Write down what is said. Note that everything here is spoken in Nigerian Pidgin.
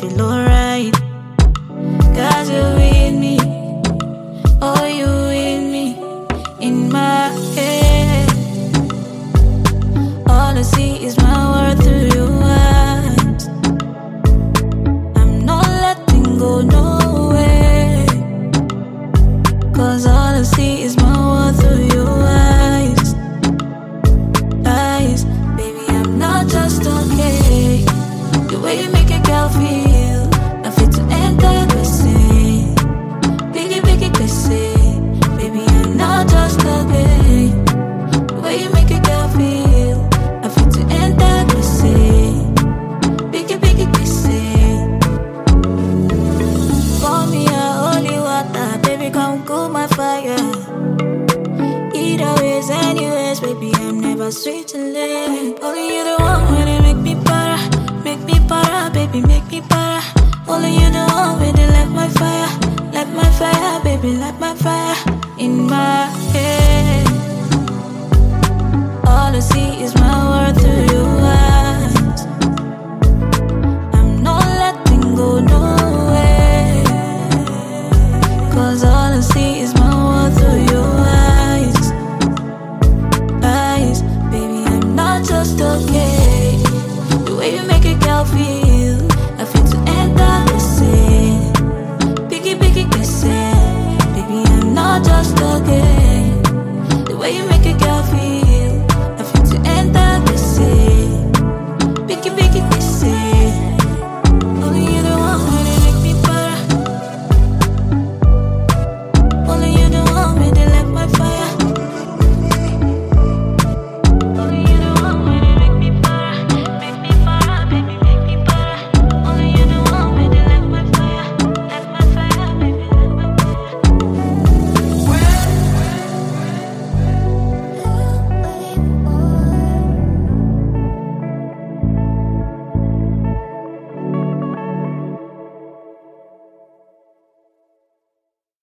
feel alright. Cause you're with me, oh you with me, in my head. All I see is my world through your eyes. I'm not letting go, no way. Cause all I see is my world through your eyes. Eyes, baby, I'm not just okay. The way you make a girl feel, I feel to enter the sea. Biggie, biggie, they say, baby, I'm not just okay. The way you make a girl feel, I feel to enter the sea. Biggie, biggie, they say. Pour me a holy water, baby, come cool my fire. Either ways, anyways, baby, I'm never switching lane. Only you the one when they make me para, baby, make me para. Only you the one when they light my fire, baby, light my fire in my head. All I see is my world through your eyes.